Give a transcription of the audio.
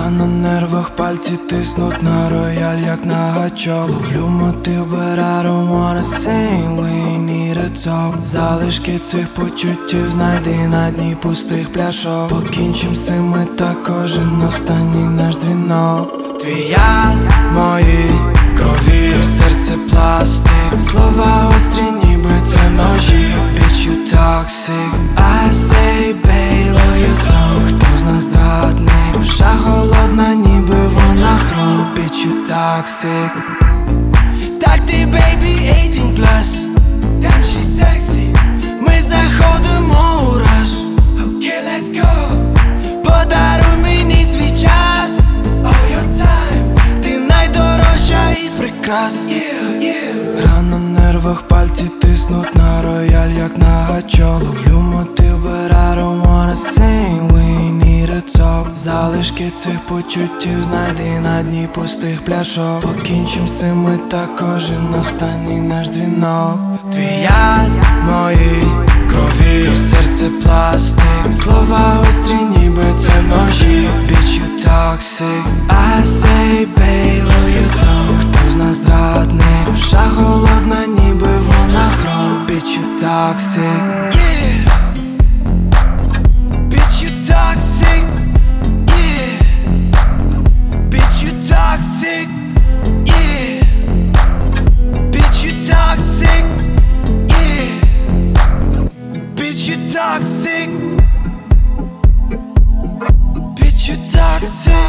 На нервах пальці тиснуть на рояль, як на гачо. Ловлю мотив, but I don't wanna sing, we need a talk. Залишки цих почуттів знайди на дні пустих пляшок. Покінчим з цим ми та кожен останній наш дзвінок. Твій яд моїй крові, серце пластик. Слова гострі, ніби це ножі. Bitch, you toxic. I say, babe, love your tongue. Хто з нас зрадник? Душа холодна, ніби вона хром. Bitch, you toxic. Так ти, baby, 18+. Damn, she's sexy. Ми заходимо у раж. Okay, let's go. Подаруй мені свій час. All your time. Ти найдорожча із прикрас. Yeah, yeah. На нервах пальці тиснуть на рояль, як на гачо. Ловлю мотив, but I don't wanna sing, we need a talk. Залишки цих почуттів знайди на дні пустих пляшок. Покінчим з цим ми та кожен останній наш дзвінок. Твій яд моїй крові, серце пластик. Слова гострі, ніби це ножі. Bitch, you toxic. I say, babe, love your tongue. Хто з нас зрадник? Душа холодна, ніби вона хром. Bitch, you toxic. Yeah. Bitch, you toxic. Yeah. Bitch, you toxic. Yeah. Bitch, you toxic. Yeah. Bitch, you toxic. Bitch, you toxic.